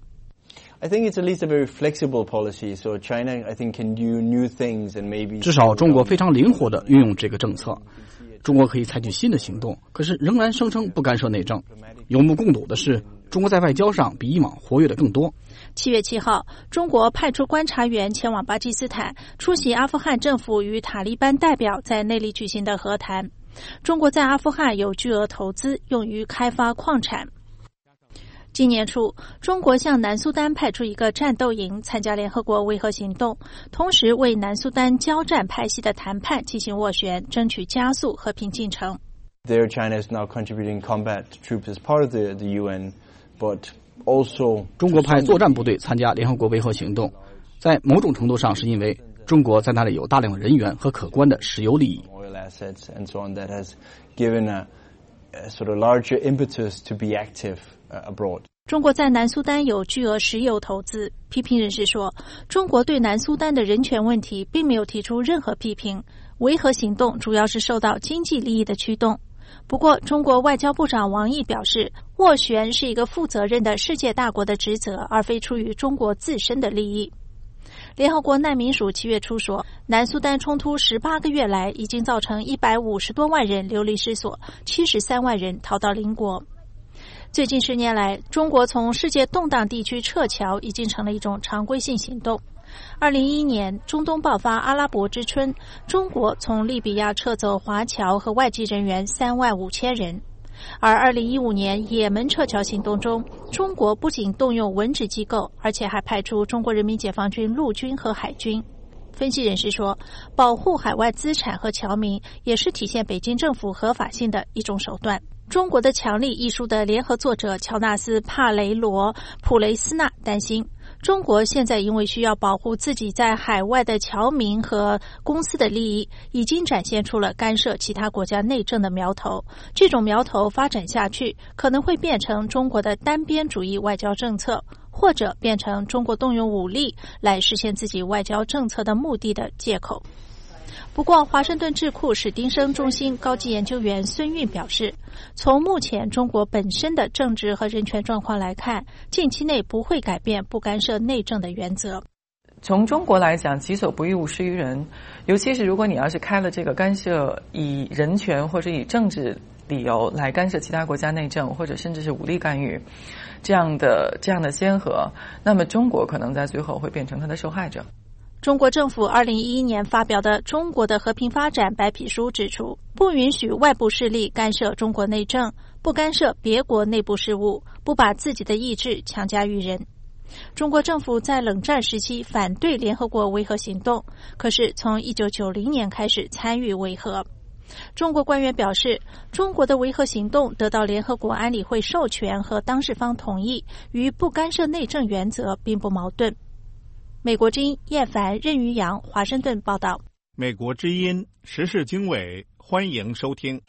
Speaker 8: I think it's at least a very flexible policy. So China, I think, can do new things and maybe.
Speaker 15: 至少中国非常灵活地运用这个政策。中国可以采取新的行动，可是仍然声称不干涉内政。有目共睹的是，中国在外交上比以往活跃的更多。
Speaker 23: 七月七号，中国派出观察员前往巴基斯坦，出席阿富汗政府与塔利班代表在内里举行的和谈。中国在阿富汗有巨额投资，用于开发矿产。今年初，中国向南苏丹派出一个战斗营参加联合国维和行动，同时为南苏丹交战派系的谈判进行斡旋，争取加速和平进程。
Speaker 8: There, China is now contributing combat troops as part of the, the U N, but also
Speaker 15: 中国派作战部队参加联合国维和行动，在某种程度上是因为中国在那里有大量的人员和可观的石油利益。
Speaker 8: Oil assets and so on that has given a, a sort of larger impetus to be active abroad.
Speaker 23: 中国在南苏丹有巨额石油投资，批评人士说，中国对南苏丹的人权问题并没有提出任何批评，维和行动主要是受到经济利益的驱动。不过，中国外交部长王毅表示，斡旋是一个负责任的世界大国的职责，而非出于中国自身的利益。联合国难民署七月初说，南苏丹冲突十八个月来已经造成一百五十多万人流离失所，七十三万人逃到邻国。最近十年来，中国从世界动荡地区撤侨已经成了一种常规性行动。二零一一年，中东爆发阿拉伯之春，中国从利比亚撤走华侨和外籍人员三万五千人。而二零一五年也门撤侨行动中，中国不仅动用文职机构，而且还派出中国人民解放军陆军和海军。分析人士说，保护海外资产和侨民也是体现北京政府合法性的一种手段。中国的强力一书的联合作者乔纳斯·帕雷罗·普雷斯纳担心，中国现在因为需要保护自己在海外的侨民和公司的利益，已经展现出了干涉其他国家内政的苗头。这种苗头发展下去，可能会变成中国的单边主义外交政策，或者变成中国动用武力来实现自己外交政策的目的的借口。不过，华盛顿智库史丁生中心高级研究员孙运表示，从目前中国本身的政治和人权状况来看，近期内不会改变不干涉内政的原则。
Speaker 9: 从中国来讲，己所不欲，勿施于人。尤其是如果你要是开了这个干涉以人权或者以政治理由来干涉其他国家内政，或者甚至是武力干预这样的这样的先河，那么中国可能在最后会变成他的受害者。
Speaker 23: 中国政府二零一一年发表的《中国的和平发展白皮书》指出，不允许外部势力干涉中国内政，不干涉别国内部事务，不把自己的意志强加于人。中国政府在冷战时期反对联合国维和行动，可是从一九九零年开始参与维和。中国官员表示，中国的维和行动得到联合国安理会授权和当事方同意，与不干涉内政原则并不矛盾。美国之音叶凡、任于洋华盛顿报道。
Speaker 10: 美国之音时事经纬，欢迎收听。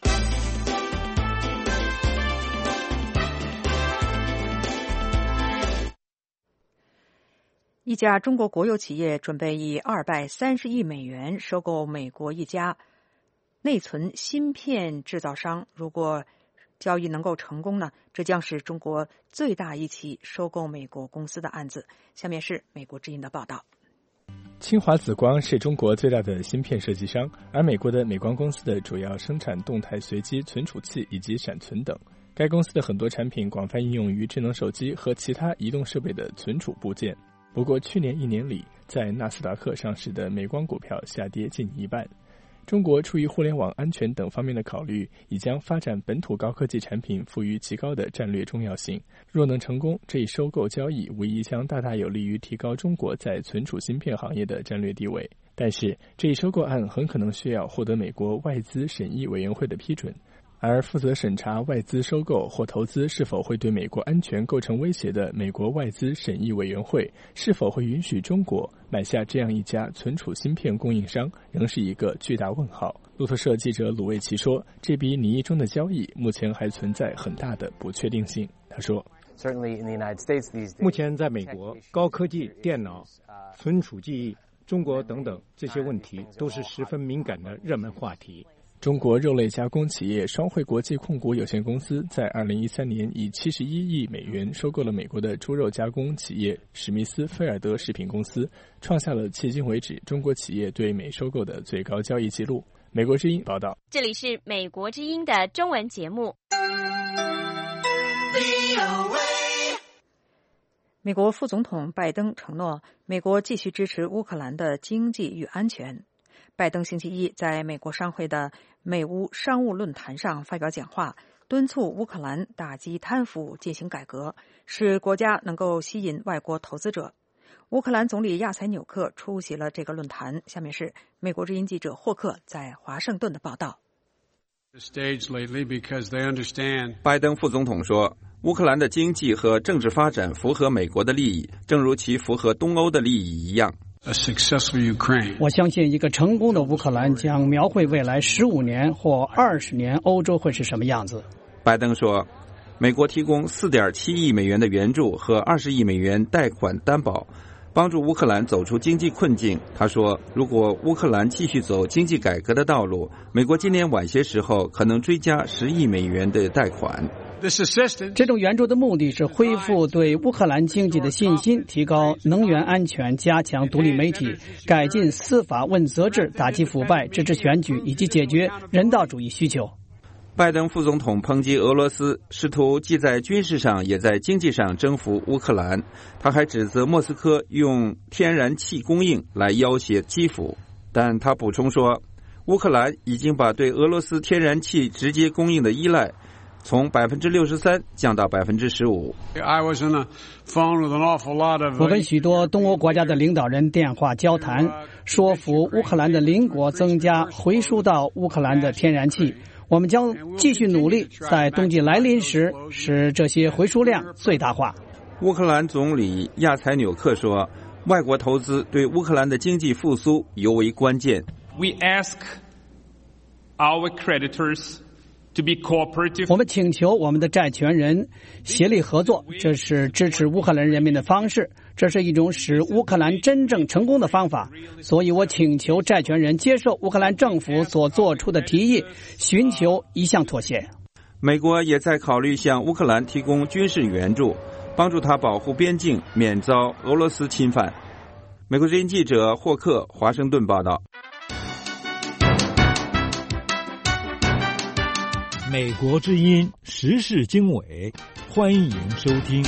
Speaker 2: 一家中国国有企业准备以二百三十亿美元收购美国一家内存芯片制造商。如果交易能够成功呢，这将是中国最大一起收购美国公司的案子。下面是美国之音的报道。
Speaker 1: 清华紫光是中国最大的芯片设计商，而美国的美光公司的主要生产动态随机存储器以及闪存等。该公司的很多产品广泛应用于智能手机和其他移动设备的存储部件。不过去年一年里，在纳斯达克上市的美光股票下跌近一半。中国出于互联网安全等方面的考虑，已将发展本土高科技产品赋予极高的战略重要性。若能成功，这一收购交易无疑将大大有利于提高中国在存储芯片行业的战略地位。但是，这一收购案很可能需要获得美国外资审议委员会的批准。而负责审查外资收购或投资是否会对美国安全构成威胁的美国外资审议委员会，是否会允许中国买下这样一家存储芯片供应商，仍是一个巨大问号。路透社记者鲁卫奇说，这笔拟议中的交易目前还存在很大的不确定性。他说
Speaker 21: 目前在美国，高科技、电脑、存储记忆、中国等等这些问题都是十分敏感的热门话题。
Speaker 1: 中国肉类加工企业双汇国际控股有限公司在二零一三年以七十一亿美元收购了美国的猪肉加工企业史密斯菲尔德食品公司，创下了迄今为止中国企业对美收购的最高交易记录。美国之音报道。
Speaker 20: 这里是美国之音的中文节目。
Speaker 2: 美国副总统拜登承诺，美国继续支持乌克兰的经济与安全。拜登星期一在美国商会的美乌商务论坛上发表讲话，敦促乌克兰打击贪腐、进行改革，使国家能够吸引外国投资者。乌克兰总理亚采纽克出席了这个论坛。下面是美国之音记者霍克在华盛顿的报道。
Speaker 19: 拜登副总统说，乌克兰的经济和政治发展符合美国的利益，正如其符合东欧的利益一样。
Speaker 18: 我相信一个成功的乌克兰将描绘未来十五年或二十年欧洲会是什么样子。
Speaker 19: 拜登说，美国提供 四点七亿美元的援助和二十亿美元贷款担保，帮助乌克兰走出经济困境。他说，如果乌克兰继续走经济改革的道路，美国今年晚些时候可能追加十亿美元的贷款。
Speaker 18: 这种援助的目的是恢复对乌克兰经济的信心，提高能源安全，加强独立媒体，改进司法问责制，打击腐败，支持选举，以及解决人道主义需求。
Speaker 19: 拜登副总统抨击俄罗斯试图既在军事上也在经济上征服乌克兰，他还指责莫斯科用天然气供应来要挟基辅，但他补充说，乌克兰已经把对俄罗斯天然气直接供应的依赖从百分之六十三降到百分之十五。
Speaker 18: 我跟许多东欧国家的领导人电话交谈，说服乌克兰的邻国增加回输到乌克兰的天然气。我们将继续努力，在冬季来临时使这些回输量最大化。
Speaker 19: 乌克兰总理亚采纽克说，外国投资对乌克兰的经济复苏尤为关键。
Speaker 11: We ask our creditors to be cooperative.
Speaker 18: 我们请求我们的债权人协力合作，这是支持乌克兰人民的方式，这是一种使乌克兰真正成功的方法。所以我请求债权人接受乌克兰政府所做出的提议，寻求一项妥协。
Speaker 19: 美国也在考虑向乌克兰提供军事援助，帮助他保护边境，免遭俄罗斯侵犯。美国之音记者霍克，华盛顿报道。
Speaker 21: 美国之音时事经纬，欢迎收听。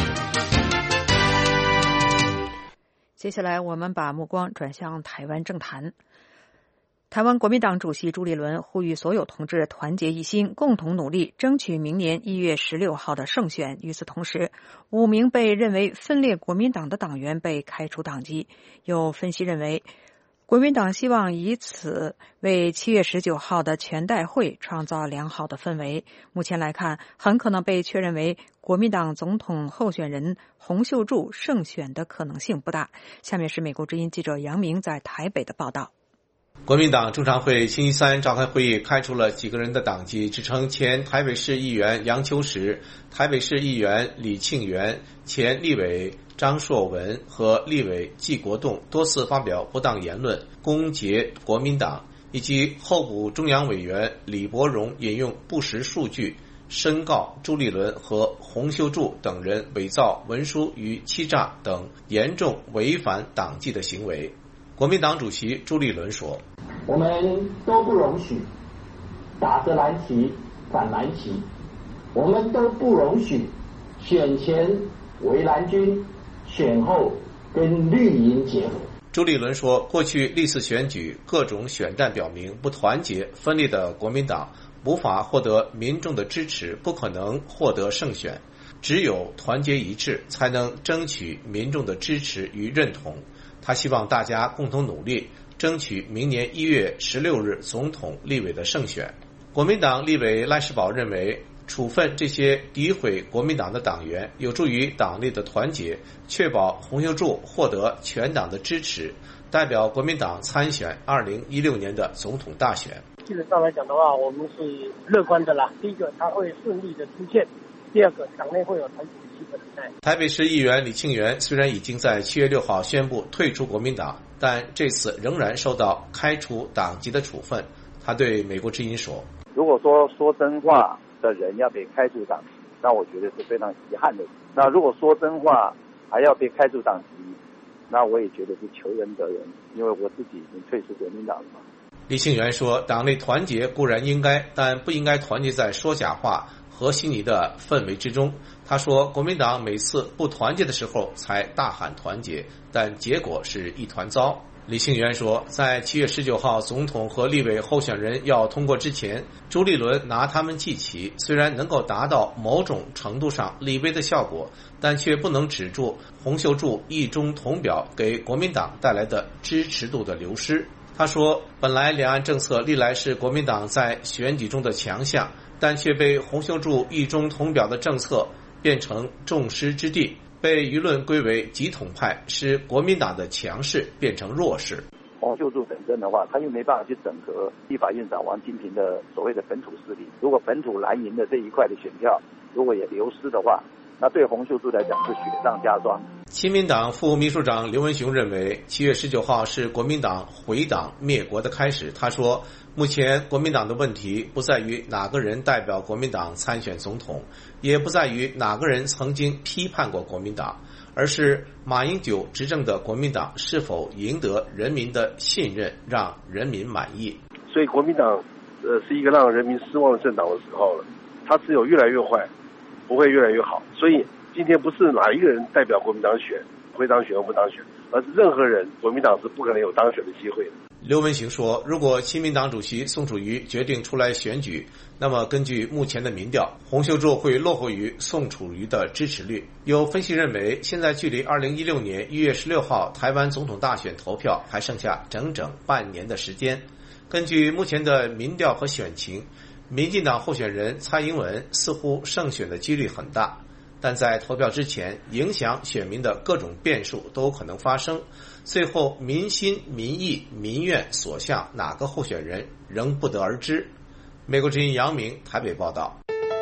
Speaker 2: 接下来我们把目光转向台湾政坛。台湾国民党主席朱立伦呼吁所有同志团结一心，共同努力，争取明年一月十六号的胜选。与此同时，五名被认为分裂国民党的党员被开除党籍。有分析认为，国民党希望以此为七月十九号的全代会创造良好的氛围。目前来看，很可能被确认为国民党总统候选人洪秀柱胜选的可能性不大。下面是美国之音记者杨明在台北的报道。
Speaker 12: 国民党中常会星期三召开会议，开除了几个人的党籍，指称前台北市议员杨秋实、台北市议员李庆元、前立委张硕文和立委纪国栋多次发表不当言论，攻讦国民党，以及候补中央委员李伯荣引用不实数据，申告朱立伦和洪秀柱等人伪造文书与欺诈等严重违反党纪的行为。国民党主席朱立伦说，
Speaker 13: 我们都不容许打着蓝旗反蓝旗，我们都不容许选前为蓝军，选后跟绿营结合。
Speaker 12: 朱立伦说，过去历次选举各种选战表明，不团结分裂的国民党无法获得民众的支持，不可能获得胜选，只有团结一致才能争取民众的支持与认同。他希望大家共同努力，争取明年一月十六日总统立委的胜选。国民党立委赖士葆认为，处分这些诋毁国民党的党员有助于党内的团结，确保洪秀柱获得全党的支持，代表国民党参选二零一六年的总统大选。
Speaker 24: 基本上来讲的话，我们是乐观的啦。第一个，他会顺利的出现；
Speaker 14: 第二个，党内会有谈主席的人才。
Speaker 12: 台北市议员李庆元虽然已经在七月六号宣布退出国民党，但这次仍然受到开除党籍的处分。他对美国之音说，台北市议员李庆元虽然已经在七月六号宣布退出国民党，但这次仍然受到开除党籍的处分。他对美国之音说，
Speaker 16: 如果说说真话的人要被开除党籍，那我觉得是非常遗憾的。那如果说真话还要被开除党籍，那我也觉得是求人得人，因为我自己已经退出国民党了嘛。
Speaker 12: 李庆元说，党内团结固然应该，但不应该团结在说假话和稀泥的氛围之中。他说，国民党每次不团结的时候才大喊团结，但结果是一团糟。李庆元说，在七月十九号总统和立委候选人要通过之前，朱立伦拿他们祭旗，虽然能够达到某种程度上立威的效果，但却不能止住洪秀柱一中统表给国民党带来的支持度的流失。他说，本来两岸政策历来是国民党在选举中的强项，但却被洪秀柱一中统表的政策变成众矢之的，被舆论归为极统派，使国民党的强势变成弱势。
Speaker 16: 洪秀柱本身的话，他又没办法去整合立法院长王金平的所谓的本土势力，如果本土蓝营的这一块的选票如果也流失的话，那对洪秀柱来讲是雪上加霜。
Speaker 12: 亲民党副秘书长刘文雄认为，七月十九号是国民党回党灭国的开始。他说，目前国民党的问题不在于哪个人代表国民党参选总统，也不在于哪个人曾经批判过国民党，而是马英九执政的国民党是否赢得人民的信任，让人民满意。
Speaker 17: 所以国民党呃是一个让人民失望的政党的时候了，它只有越来越坏，不会越来越好。所以今天不是哪一个人代表国民党选会当选或不当选，而是任何人国民党是不可能有当选的机会的。
Speaker 12: 刘文行说，如果亲民党主席宋楚瑜决定出来选举，那么根据目前的民调，洪秀柱会落后于宋楚瑜的支持率。有分析认为，现在距离二零一六年一月十六号台湾总统大选投票还剩下整整半年的时间。根据目前的民调和选情，民进党候选人蔡英文似乎胜选的几率很大，但在投票之前，影响选民的各种变数都可能发生。最后民心民意民怨所向哪个候选人仍不得而知。美国之音杨明台北报道。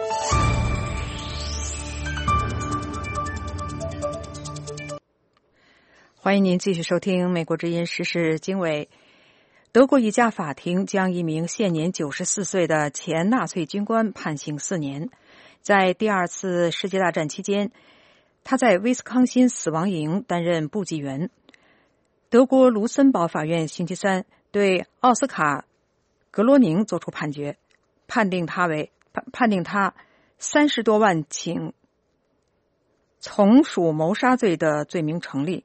Speaker 2: 欢迎您继续收听美国之音时事经纬。德国一家法庭将一名现年九十四岁的前纳粹军官判刑四年。在第二次世界大战期间，他在威斯康辛死亡营担任部级员。德国卢森堡法院星期三对奥斯卡·格罗宁作出判决，判定他为判定他三十多万请从属谋杀罪的罪名成立。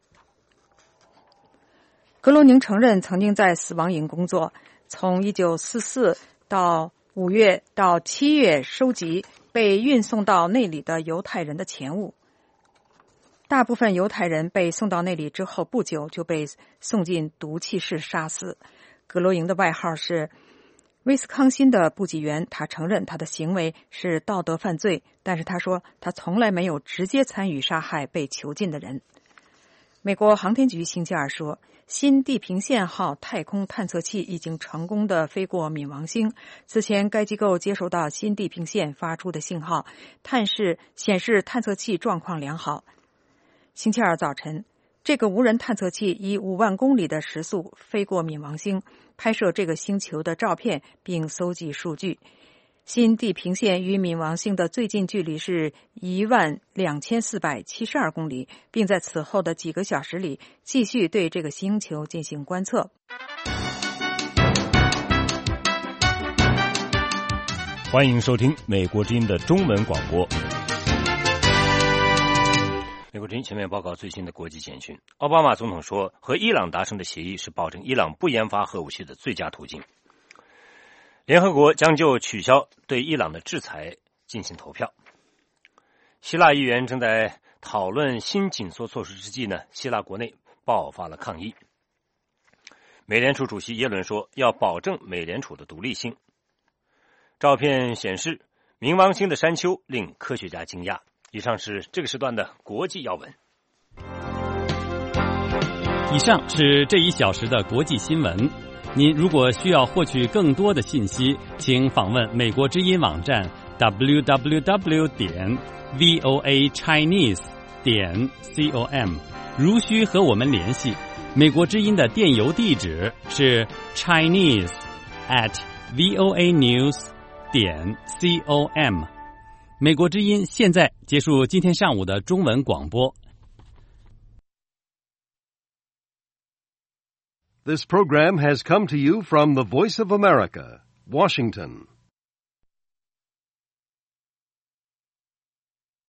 Speaker 2: 格罗宁承认曾经在死亡营工作，从一九四四到五月到七月收集被运送到内里的犹太人的钱物。大部分犹太人被送到那里之后不久就被送进毒气室杀死。格罗宁的外号是威斯康辛的部级员，他承认他的行为是道德犯罪，但是他说他从来没有直接参与杀害被囚禁的人。美国航天局星期二说，新地平线号太空探测器已经成功地飞过冥王星。此前该机构接收到新地平线发出的信号，探视显示探测器状况良好。星期二早晨，这个无人探测器以五万公里的时速飞过冥王星，拍摄这个星球的照片并搜集数据。新地平线与冥王星的最近距离是一万两千四百七十二公里，并在此后的几个小时里继续对这个星球进行观测。
Speaker 24: 欢迎收听美国之音的中文广播。美国之音前面报告最新的国际简讯。奥巴马总统说，和伊朗达成的协议是保证伊朗不研发核武器的最佳途径。联合国将就取消对伊朗的制裁进行投票。希腊议员正在讨论新紧缩措施之际呢，希腊国内爆发了抗议。美联储主席耶伦说，要保证美联储的独立性。照片显示，冥王星的山丘令科学家惊讶。以上是这个时段的国际要闻。
Speaker 25: 以上是这一小时的国际新闻。您如果需要获取更多的信息，请访问美国之音网站 w w w 点 v o a chinese 点 com。如需和我们联系，美国之音的电邮地址是 chinese at v o a news 点 com。美国之音现在结束今天上午的中文广播。
Speaker 3: This program has come to you from the Voice of America, Washington.